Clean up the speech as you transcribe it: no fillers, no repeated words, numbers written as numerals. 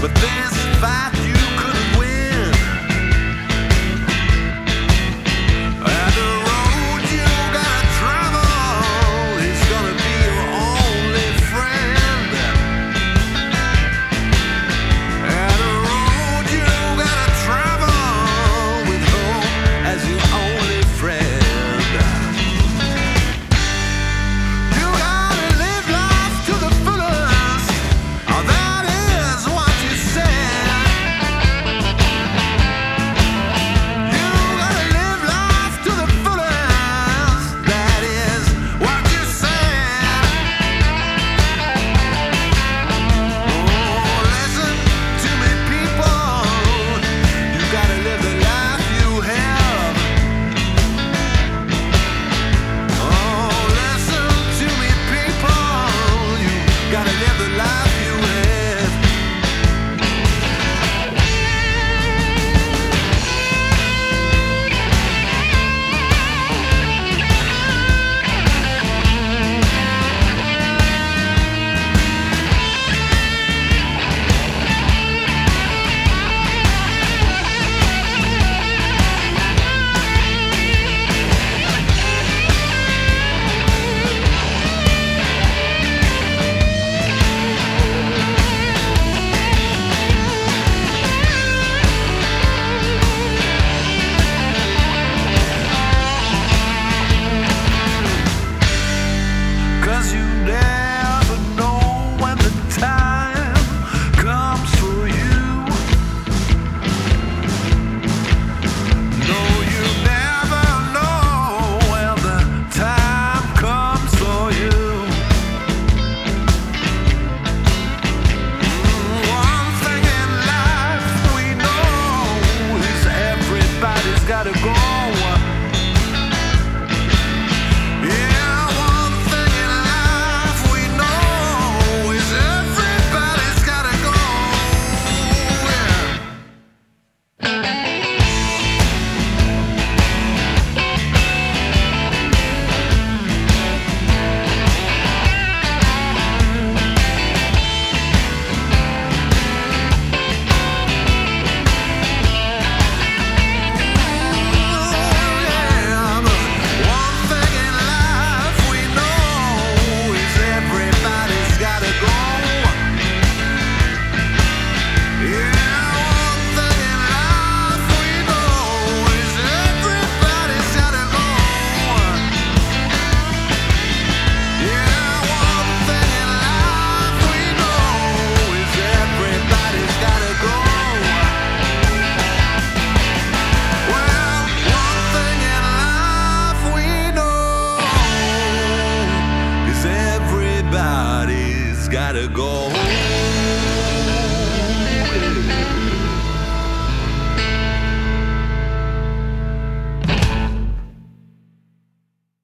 but this fight you couldn't win. And the road you gotta travel is gonna be your only friend. And the road you gotta travel with hope as your only friend. You gotta live life to the fullest. Oh, that is what you said. You gotta live life to the fullest. That is what you said. Oh, listen to me, people. You gotta live the life you have. Oh, listen to me, people. You gotta live the life you have. Cause you never know when the time comes for you. No, you never know when the time comes for you. One thing in life we know is everybody's gotta go. Yeah, one thing in life we know is everybody's gotta go. Yeah. One thing in life we know is everybody's gotta go. Yeah, one thing in life we know is everybody's gotta go. Yeah, one thing in life we know is everybody's gotta go. Well, one thing in life we know is everybody's gotta go.